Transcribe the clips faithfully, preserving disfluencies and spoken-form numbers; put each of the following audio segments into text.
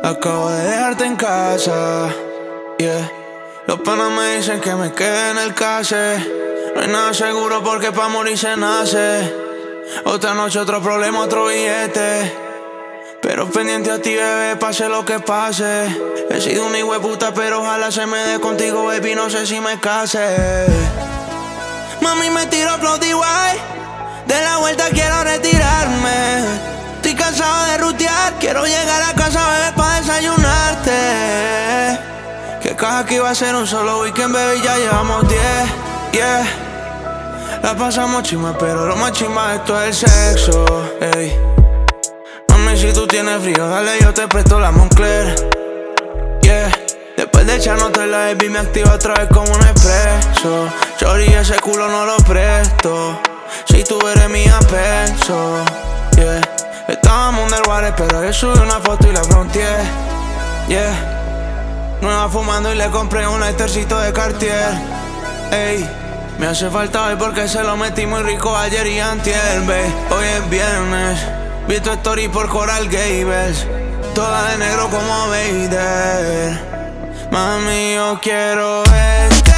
Acabo de dejarte en casa, yeah. Los panas me dicen que me quede en el case. No hay nada seguro porque pa' morir se nace. Otra noche, otro problema, otro billete. Pero pendiente a ti, bebé, pase lo que pase. He sido una hijueputa, pero ojalá se me dé contigo, baby, no sé si me case. Mami, me tiro flow D Y. De la vuelta quiero retirarme. Estoy cansado de rutear. Quiero llegar a casa, bebé, pa' desayunarte. Que caja que iba a ser un solo weekend, baby, ya llevamos diez, yeah. La pasamos chima, pero lo más chima de esto es el sexo, ey. Mami, si tú tienes frío, dale, yo te presto la Moncler, yeah. Después de echarnos tres, la baby me activa otra vez como un expreso. Chori, ese culo no lo presto. Si tú eres mía, penso, yeah. Estábamos underwater, pero yo subí una foto y la fronteé, yeah. Nueva fumando y le compré un lightercito de Cartier, ey. Me hace falta hoy porque se lo metí muy rico ayer y antier, babe. Hoy es viernes, vi tu story por Coral Gables. Toda de negro como Vader. Mami, yo quiero verte.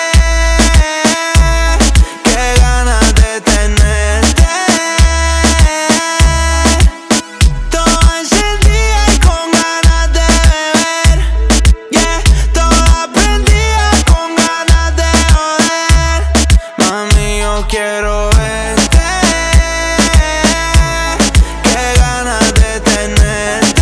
Qué ganas de tenerte. Todo encendida y con ganas de beber, yeah. Toda prendida con ganas de joder. Mami, yo quiero verte. Qué ganas de tenerte.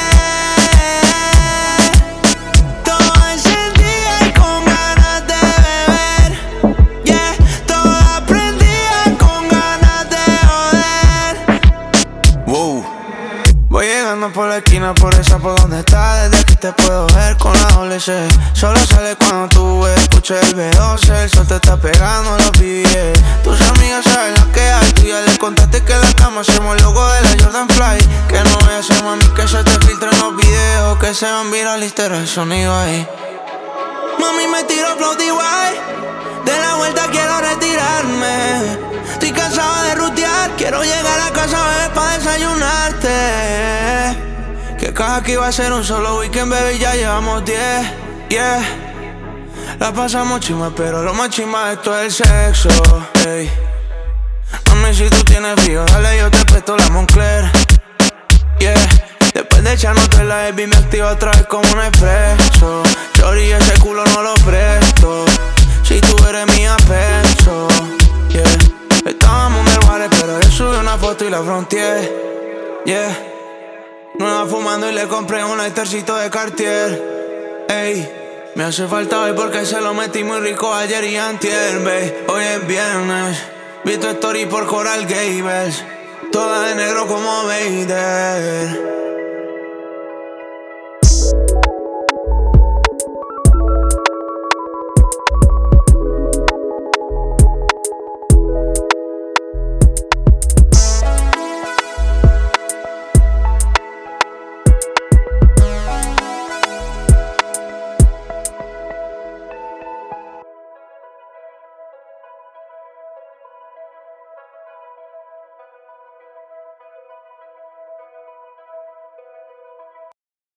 Todo encendida y con ganas de beber, yeah. Toda prendida con ganas de joder. Wow. Voy llegando por la esquina, por esa por donde está. Desde aquí te puedo ver con la doble C. Solo sale cuando tú ves, escuché el B doce. El sol te está pegando los B B A. Tus amigas saben lo que hay. Tú ya le contaste que en la cama hacemos el logo de la Jordan Fly. Que no vaya a ser, mami, que se te filtren los videos, que se van viralizar el sonido ahí. Mami, me tiro flow D Y. De la vuelta quiero retirarme. Estoy cansado de rutear. Quiero llegar a casa, bebé, pa' desayunarte. Que caja que iba a ser un solo weekend, baby, ya llevamos diez, yeah. La pasamos chima, pero lo más chima de esto es el sexo, ey. Mami, si tú tienes frío, dale, yo te presto la Moncler, yeah. Después de echarnos tres, la baby me activa otra vez como un expreso. Chori, ese culo no lo presto. Si tú eres mía, penso, yeah. Estábamos underwater, pero yo subí una foto y la fronteé, yeah. Nueva fumando y le compré un lightercito de Cartier, ey. Me hace falta hoy porque se lo metí muy rico ayer y antier, babe. Hoy es viernes, vi tu story por Coral Gables. Toda de negro como Vader.